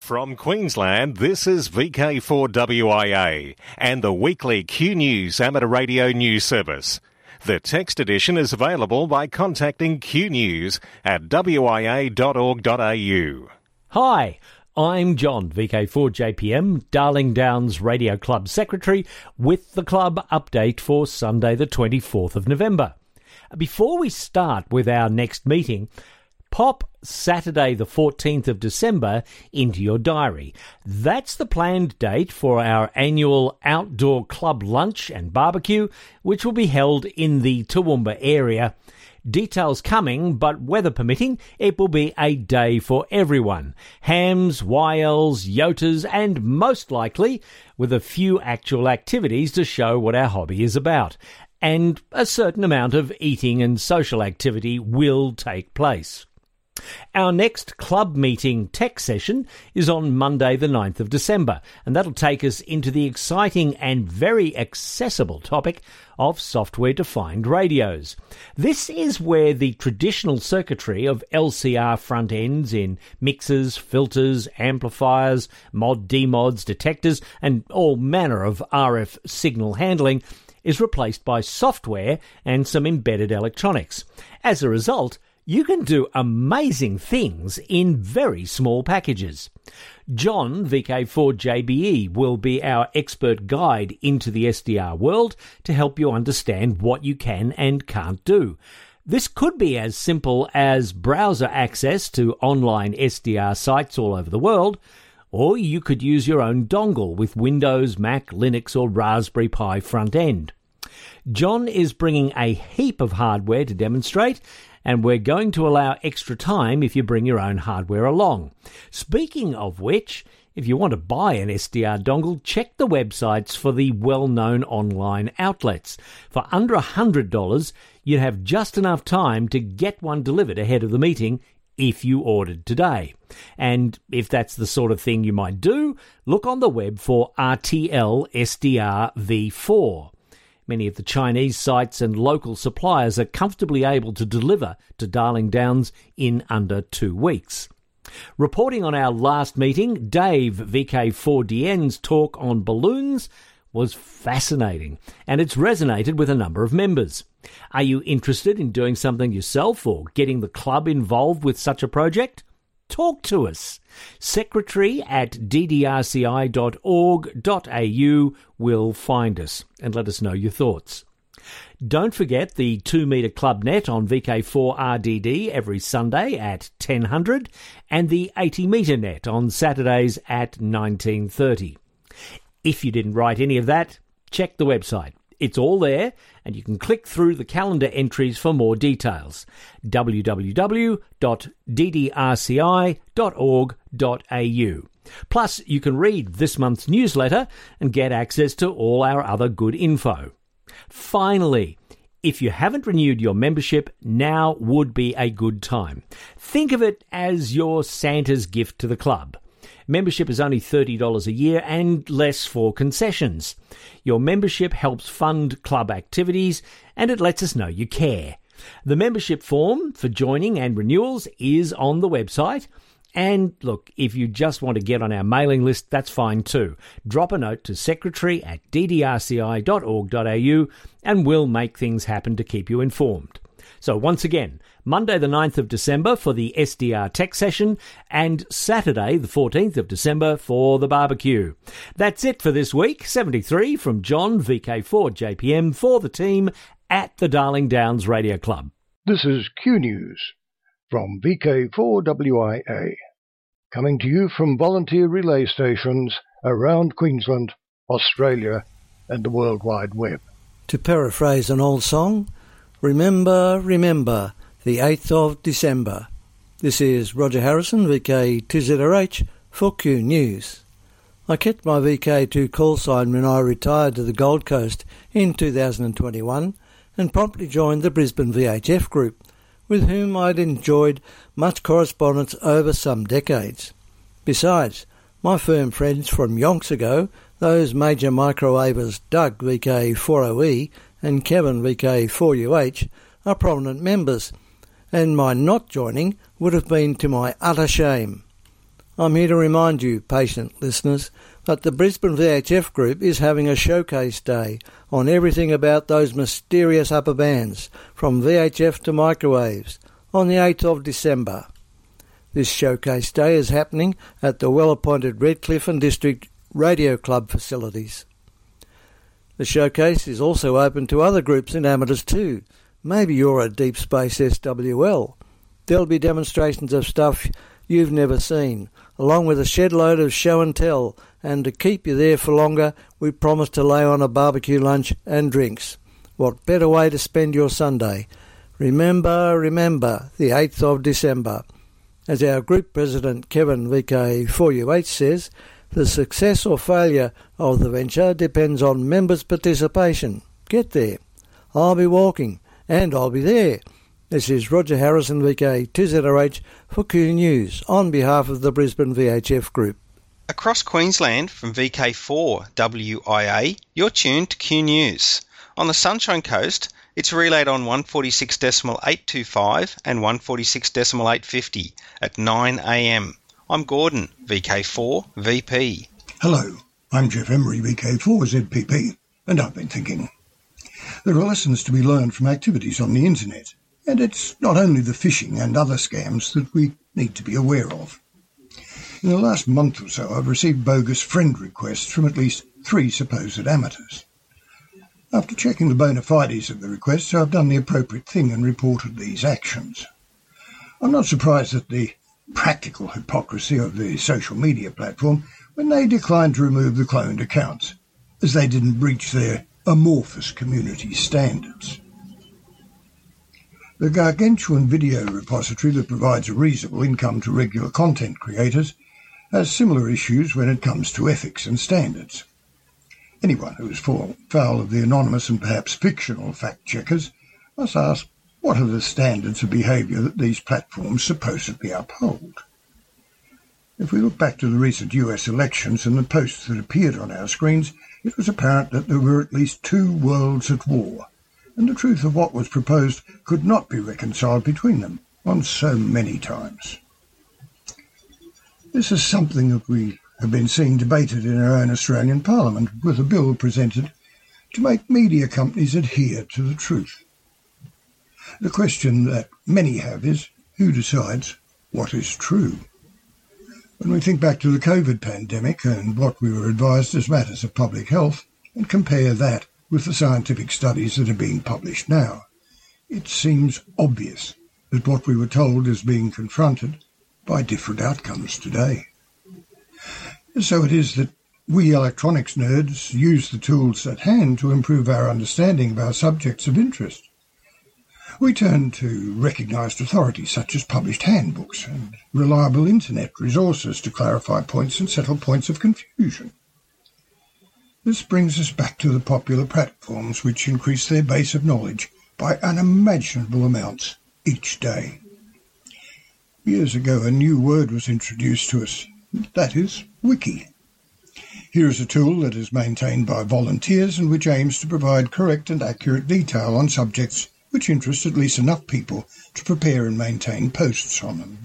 From Queensland, this is VK4WIA and the weekly Q News Amateur Radio News Service. The text edition is available by contacting Q News at wia.org.au. Hi, I'm John, VK4JPM, Darling Downs Radio Club Secretary, with the club update for Sunday the 24th of November. Before we start with our next meeting, pop Saturday the 14th of December into your diary. That's the planned date for our annual outdoor club lunch and barbecue, which will be held in the Toowoomba area. Details coming, but weather permitting, it will be a day for everyone. Hams, YLs, yotas, and most likely with a few actual activities to show what our hobby is about. And a certain amount of eating and social activity will take place. Our next club meeting tech session is on Monday the 9th of December, and that'll take us into the exciting and very accessible topic of software-defined radios. This is where the traditional circuitry of LCR front ends in mixers, filters, amplifiers, mod-demods, detectors, and all manner of RF signal handling is replaced by software and some embedded electronics. As a result, you can do amazing things in very small packages. John, VK4JBE, will be our expert guide into the SDR world to help you understand what you can and can't do. This could be as simple as browser access to online SDR sites all over the world, or you could use your own dongle with Windows, Mac, Linux, or Raspberry Pi front end. John is bringing a heap of hardware to demonstrate, and we're going to allow extra time if you bring your own hardware along. Speaking of which, if you want to buy an SDR dongle, check the websites for the well-known online outlets. For under $100, you'd have just enough time to get one delivered ahead of the meeting if you ordered today. And if that's the sort of thing you might do, look on the web for RTL SDR V4. Many of the Chinese sites and local suppliers are comfortably able to deliver to Darling Downs in under 2 weeks. Reporting on our last meeting, Dave, VK4DN's talk on balloons was fascinating, and it's resonated with a number of members. Are you interested in doing something yourself or getting the club involved with such a project? Talk to us. Secretary at ddrci.org.au will find us and let us know your thoughts. Don't forget the 2 metre club net on VK4RDD every Sunday at 1000 and the 80 metre net on Saturdays at 1930. If you didn't write any of that, check the website. It's all there, and you can click through the calendar entries for more details. www.ddrci.org.au. Plus, you can read this month's newsletter and get access to all our other good info. Finally, if you haven't renewed your membership, now would be a good time. Think of it as your Santa's gift to the club. Membership is only $30 a year and less for concessions. Your membership helps fund club activities and it lets us know you care. The membership form for joining and renewals is on the website. And look, if you just want to get on our mailing list, that's fine too. Drop a note to secretary at ddrci.org.au and we'll make things happen to keep you informed. So once again, Monday the 9th of December for the SDR Tech Session and Saturday the 14th of December for the barbecue. That's it for this week. 73 from John, VK4JPM, for the team at the Darling Downs Radio Club. This is Q News from VK4WIA, coming to you from volunteer relay stations around Queensland, Australia and the World Wide Web. To paraphrase an old song, remember, remember, the 8th of December. This is Roger Harrison, VK2ZRH, for Q News. I kept my VK2 call sign when I retired to the Gold Coast in 2021 and promptly joined the Brisbane VHF group, with whom I'd enjoyed much correspondence over some decades. Besides, my firm friends from yonks ago, those major microwavers Doug VK40E and Kevin VK4UH, are prominent members, and my not joining would have been to my utter shame. I'm here to remind you, patient listeners, that the Brisbane VHF Group is having a showcase day on everything about those mysterious upper bands, from VHF to microwaves, on the 8th of December. This showcase day is happening at the well-appointed Redcliffe and District Radio Club facilities. The showcase is also open to other groups and amateurs too. Maybe you're a Deep Space SWL. There'll be demonstrations of stuff you've never seen, along with a shed load of show and tell, and to keep you there for longer, we promise to lay on a barbecue lunch and drinks. What better way to spend your Sunday? Remember, the 8th of December. As our group president Kevin VK4UH says, the success or failure of the venture depends on members' participation. Get there. I'll be walking, and I'll be there. This is Roger Harrison, VK2ZRH, for Q News, on behalf of the Brisbane VHF Group. Across Queensland from VK4WIA, you're tuned to Q News. On the Sunshine Coast, it's relayed on 146.825 and 146.850 at 9 a.m. I'm Gordon, VK4VP. Hello, I'm Jeff Emery, VK4ZPP, and I've been thinking. There are lessons to be learned from activities on the internet. And it's not only the phishing and other scams that we need to be aware of. In the last month or so, I've received bogus friend requests from at least 3 supposed amateurs. After checking the bona fides of the requests, I've done the appropriate thing and reported these actions. I'm not surprised at the practical hypocrisy of the social media platform when they declined to remove the cloned accounts, as they didn't breach their amorphous community standards. The gargantuan video repository that provides a reasonable income to regular content creators has similar issues when it comes to ethics and standards. Anyone who is foul of the anonymous and perhaps fictional fact-checkers must ask, what are the standards of behaviour that these platforms supposedly uphold? If we look back to the recent US elections and the posts that appeared on our screens, it was apparent that there were at least 2 worlds at war, and the truth of what was proposed could not be reconciled between them on so many times. This is something that we have been seeing debated in our own Australian Parliament, with a bill presented to make media companies adhere to the truth. The question that many have is, who decides what is true? When we think back to the COVID pandemic and what we were advised as matters of public health, and compare that with the scientific studies that are being published now, it seems obvious that what we were told is being confronted by different outcomes today. And so it is that we electronics nerds use the tools at hand to improve our understanding of our subjects of interest. We turn to recognised authorities such as published handbooks and reliable internet resources to clarify points and settle points of confusion. This brings us back to the popular platforms which increase their base of knowledge by unimaginable amounts each day. Years ago, a new word was introduced to us, that is, Wiki. Here is a tool that is maintained by volunteers and which aims to provide correct and accurate detail on subjects which interest at least enough people to prepare and maintain posts on them.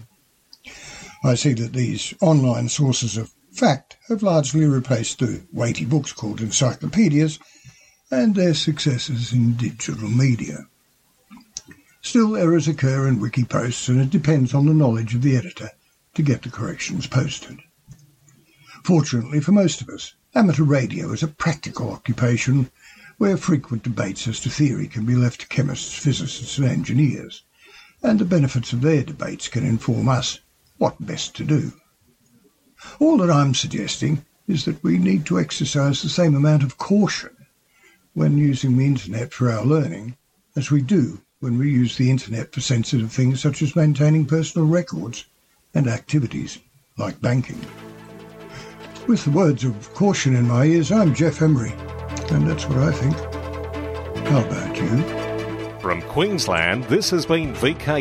I see that these online sources of fact have largely replaced the weighty books called encyclopedias and their successors in digital media. Still, errors occur in wiki posts, and it depends on the knowledge of the editor to get the corrections posted. Fortunately for most of us, amateur radio is a practical occupation where frequent debates as to theory can be left to chemists, physicists and engineers, and the benefits of their debates can inform us what best to do. All that I'm suggesting is that we need to exercise the same amount of caution when using the internet for our learning as we do when we use the internet for sensitive things such as maintaining personal records and activities like banking. With the words of caution in my ears, I'm Jeff Emery, and that's what I think. How about you? From Queensland, this has been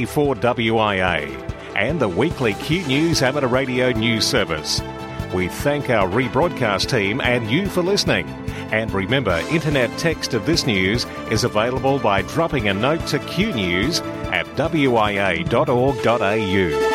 VK4WIA and the weekly Q News Amateur Radio News Service. We thank our rebroadcast team and you for listening. And remember, internet text of this news is available by dropping a note to Q News at wia.org.au.